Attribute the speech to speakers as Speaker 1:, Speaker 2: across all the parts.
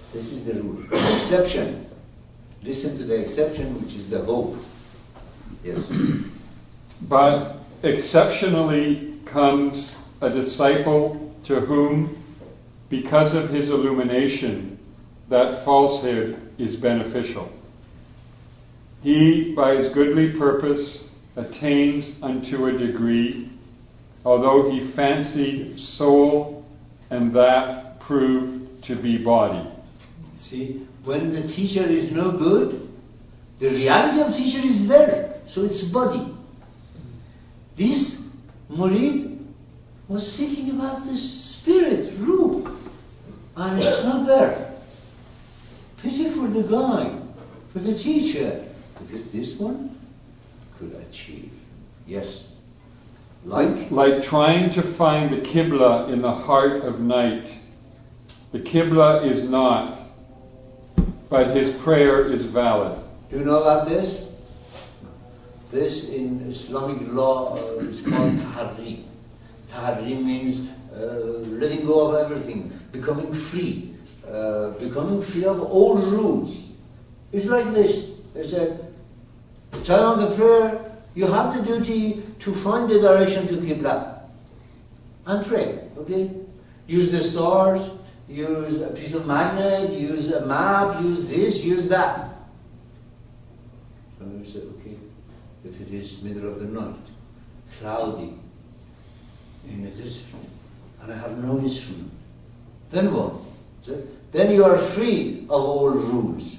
Speaker 1: This is the rule. Exception. Listen to the exception, which is the hope. Yes.
Speaker 2: But exceptionally comes a disciple to whom, because of his illumination, that falsehood is beneficial. He, by his goodly purpose, attains unto a degree, although he fancied soul, and that proved to be body.
Speaker 1: See, when the teacher is no good, the reality of teacher is there, so it's body. This murid was seeking about the spirit, ruh, and it's not there. Pity for the guy, for the teacher, because this one could achieve. Yes.
Speaker 2: Like trying to find the Qibla in the heart of night. The Qibla is not, but his prayer is valid.
Speaker 1: Do you know about this? This in Islamic law is called tahari. Tahari means letting go of everything, becoming free of all rules. It's like this. They said, the time of the prayer, you have the duty to find the direction to Qibla and pray, okay? Use the stars, use a piece of magnet, use a map, use this, use that. So you say, okay, if it is middle of the night, cloudy, in a desert, and I have no instrument, then what? So, then you are free of all rules.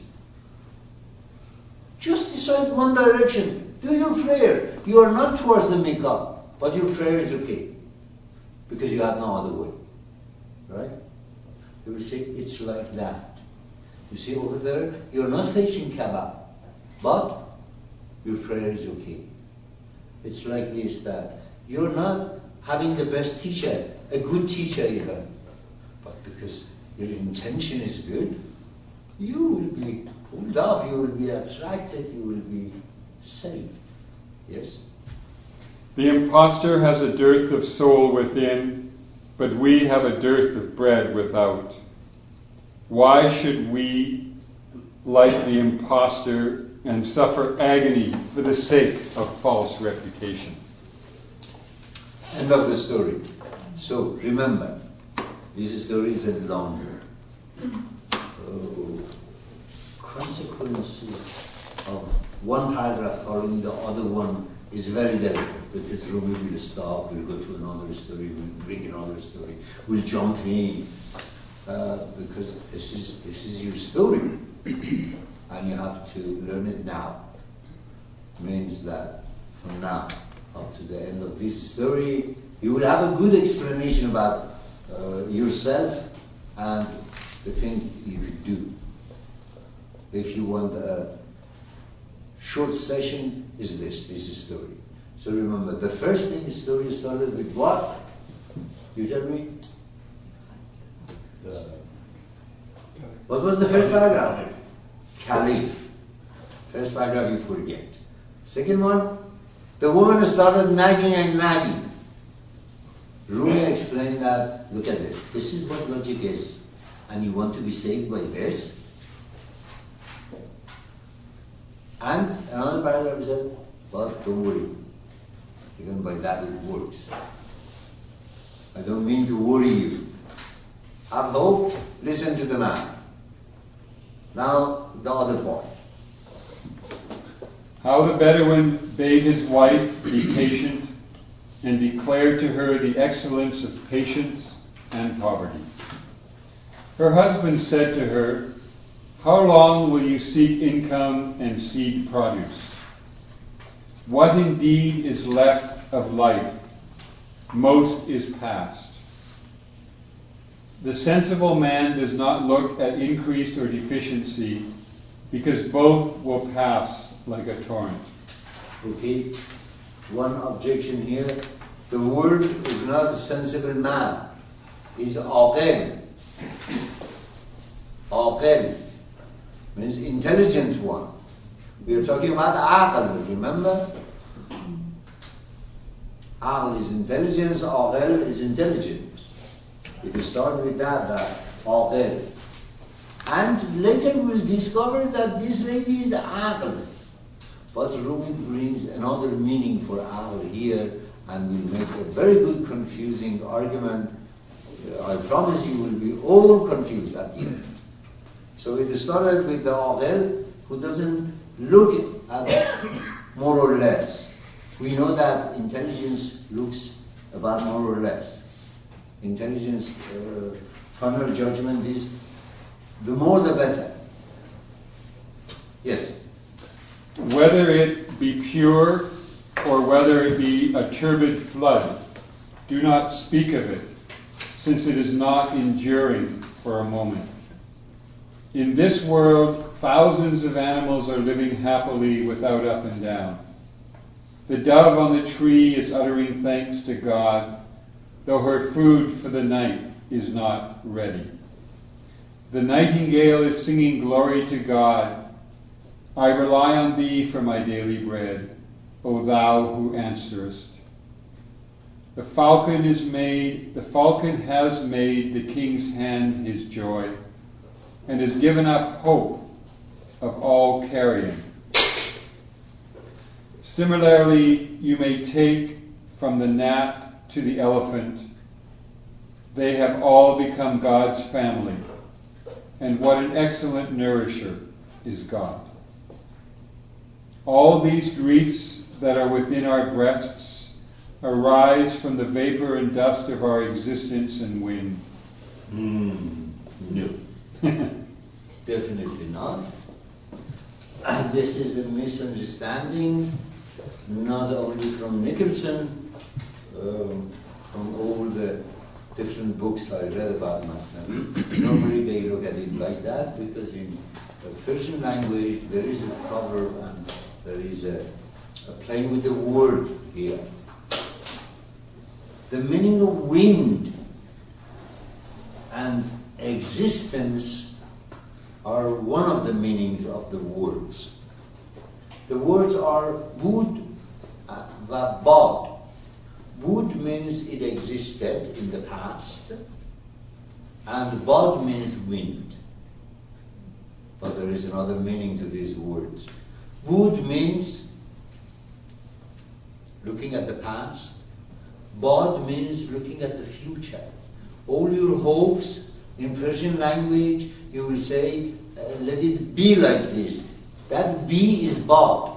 Speaker 1: Just decide one direction. Do your prayer. You are not towards the Mecca, but your prayer is okay. Because you have no other way. Right? You will say, it's like that. You see over there, you are not facing Kaaba, but your prayer is okay. It's like this, that you're not having the best teacher, a good teacher even, but because your intention is good, you will be pulled up, you will be attracted, you will be saved. Yes?
Speaker 2: The impostor has a dearth of soul within, but we have a dearth of bread without. Why should we, like the impostor, and suffer agony for the sake of false reputation?
Speaker 1: End of the story. So remember, this story is a longer. Consequences of one paragraph following the other one is very delicate, because Rumi will stop, we'll go to another story, we'll bring another story, we'll jump in, because this is your story, and you have to learn it now. Means that from now up to the end of this story, you will have a good explanation about yourself and the thing you could do. If you want a short session, is this story. So remember, the first thing the story started with what? You tell me? What was the first paragraph? Caliph. First paragraph you forget. Second one, the woman started nagging and nagging. Rumi explained that, look at this. This is what logic is. And you want to be saved by this? And another paragraph said, but don't worry. Even by that it works. I don't mean to worry you. Have hope, listen to the man. Now, the other part.
Speaker 2: How the Bedouin bade his wife be patient and declared to her the excellence of patience and poverty. Her husband said to her, how long will you seek income and seed produce? What indeed is left of life? Most is past. The sensible man does not look at increase or deficiency, because both will pass like a torrent.
Speaker 1: Okay, one objection here. The word is not a sensible man. It's aqil. Aqil means intelligent one. We are talking about aql, remember? Aql is intelligence, aqil is intelligent. If you start with that aqil. And later we'll discover that this lady is Aql. But Rumi brings another meaning for Aql here, and will make a very good confusing argument. I promise you will be all confused at the end. So it started with the Aql, who doesn't look at more or less. We know that intelligence looks about more or less. Intelligence, final judgment is the more the better. Yes?
Speaker 2: Whether it be pure or whether it be a turbid flood, do not speak of it, since it is not enduring for a moment. In this world, thousands of animals are living happily without up and down. The dove on the tree is uttering thanks to God, though her food for the night is not ready. The nightingale is singing glory to God. I rely on thee for my daily bread, O thou who answerest. The falcon has made the king's hand his joy, and has given up hope of all carrion. Similarly, you may take from the gnat to the elephant. They have all become God's family, and what an excellent nourisher is God. All these griefs that are within our breasts arise from the vapor and dust of our existence and wind.
Speaker 1: No. Definitely not. And this is a misunderstanding, not only from Nicholson, from all the different books I read about Masnavi. Normally they look at it like that, because in the Persian language there is a proverb and there is a playing with the word here. The meaning of wind and existence are one of the meanings of the words. The words are bud va bad. Bud means it existed in the past, and bad means wind. But there is another meaning to these words. Bud means looking at the past. Bad means looking at the future. All your hopes in Persian language, you will say, let it be like this. That be is bad.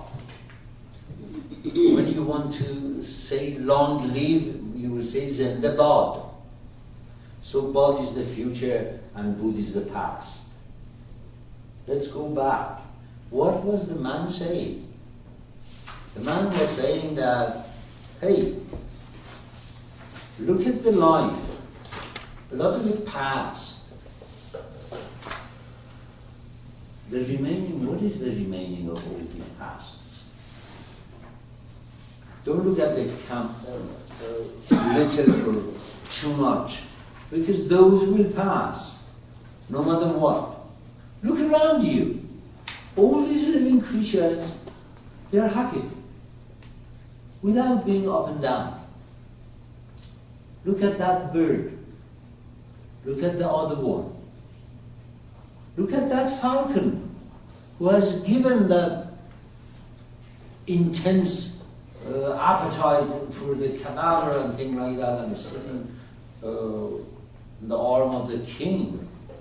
Speaker 1: When you want to say long live, you will say zindabad. So bad is the future and bud is the past. Let's go back. What was the man saying? The man was saying that, hey, look at the life. A lot of it passed. The remaining, what is the remaining of all these pasts? Don't look at the little or too much, because those will pass, no matter what. Look around you. All these living creatures, they are happy, without being up and down. Look at that bird. Look at the other one. Look at that falcon who has given that intense appetite for the cadaver and things like that, and is sitting in the arm of the king.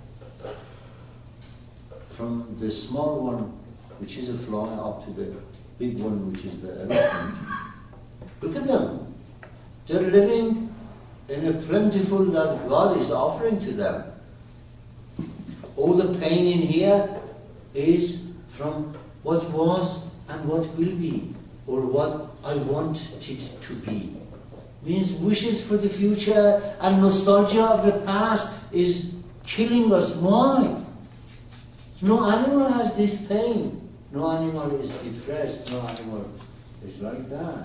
Speaker 1: From the small one, which is a fly, up to the big one, which is the elephant. Look at them. They're living in a plentiful that God is offering to them. All the pain in here is from what was and what will be, or what I want it to be. Means wishes for the future and nostalgia of the past is killing us. Why? No animal has this pain. No animal is depressed. No animal is like that.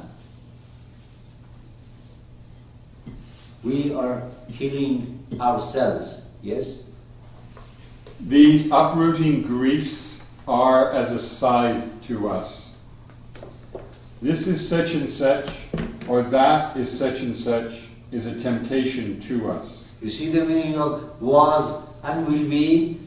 Speaker 1: We are killing ourselves. Yes?
Speaker 2: These uprooting griefs are as a scythe to us. This is such and such, or that is such and such, is a temptation to us.
Speaker 1: You see the meaning of was and will be?